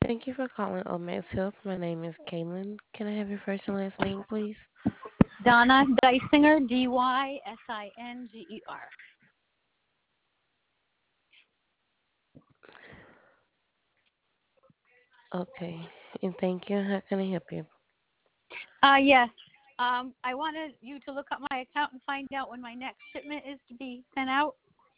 Thank you for calling Omex Health. My name is Kaylin. Can I have your first and last name, please? Donna Dysinger, Dysinger. Okay. And thank you. How can I help you? Yes. I wanted you to look up my account and find out when my next shipment is to be sent out.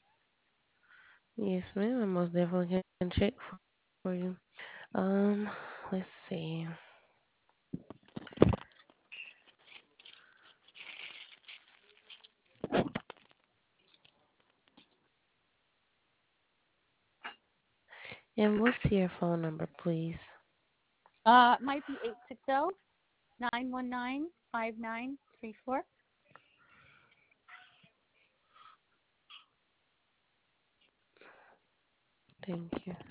Yes, ma'am. I most definitely can check for you. Um, let's see. And what's your phone number, please? It might be 860-919-5934. Thank you.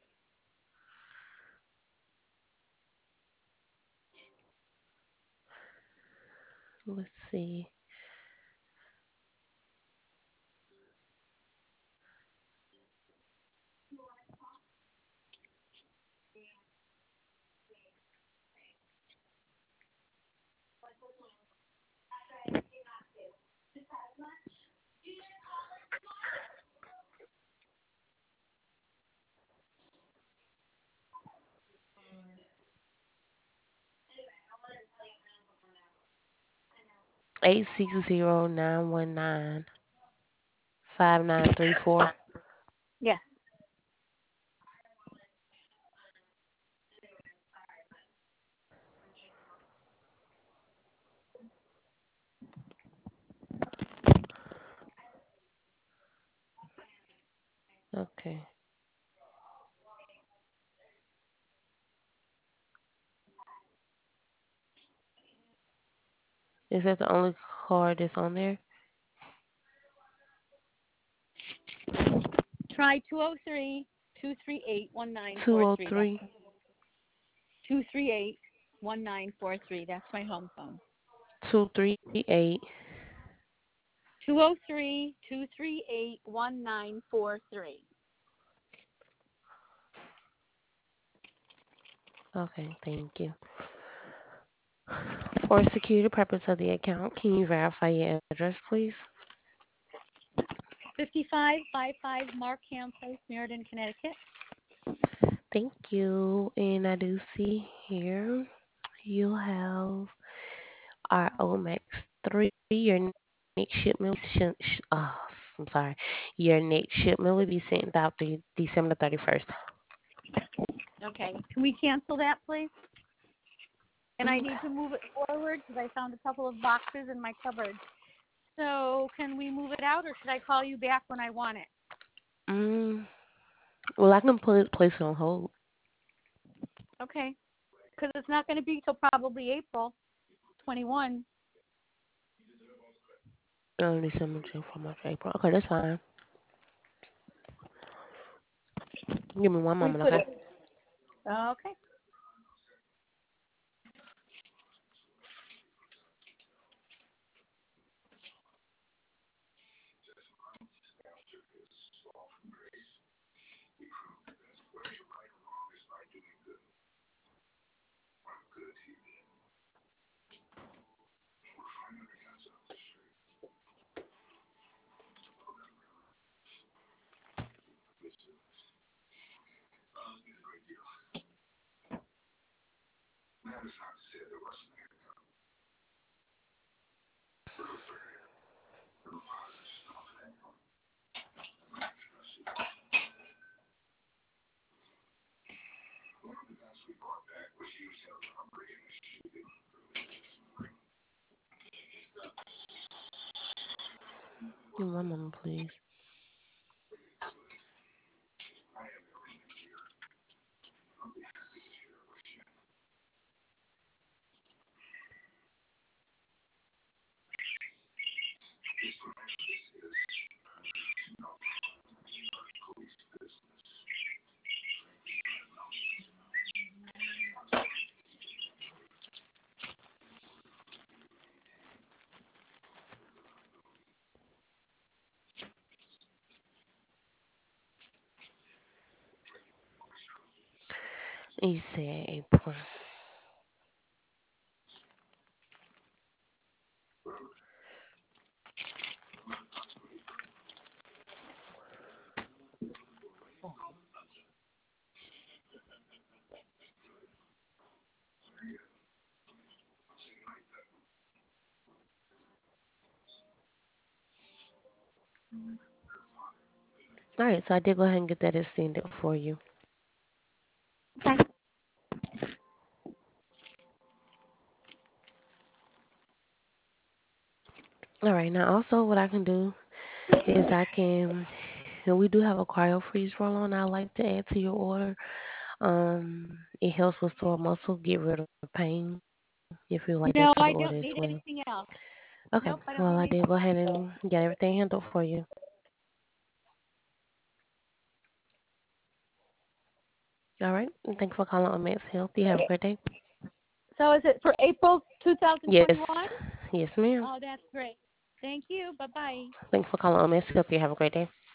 Let's see. 860-919-5934. Yes. Okay. Is that the only card that's on there? Try 203-238-1943. That's 203. 238-1943. That's my home phone. 238. 203-238-1943. Okay, thank you. For security purpose of the account, can you verify your address, please? 5555 Markham Place, Meriden, Connecticut. Thank you. And I do see here you have our Omex 3. Your next shipment will be I'm sorry. Your next shipment will be sent out to December 31st. Okay. Can we cancel that, please? And I Mm, need to move it forward because I found a couple of boxes in my cupboard. So can we move it out, or should I call you back when I want it? mm, well, I can place it on hold. Okay. Because it's not going to be till probably April 21. December, January, March, April. Okay, that's fine. Give me one We moment, put okay? it. Okay. Give me one moment, please. You said April. All right, so I did go ahead and get that extended for you. Okay. All right, now also what I can do is I can, and we do have a cryo freeze roll on I like to add to your order. It helps with sore muscle, get rid of pain if you like that No, for the I order don't as need well. anything else. Okay, Nope, I don't well need I did go anything else. ahead and get everything handled for you. All right, and thanks for calling on Max Health. You have a great day. So is it for April Yes, 2021? yes, ma'am. Oh, that's great. Thank you. Bye bye. Thanks for calling on Max Health. You have a great day.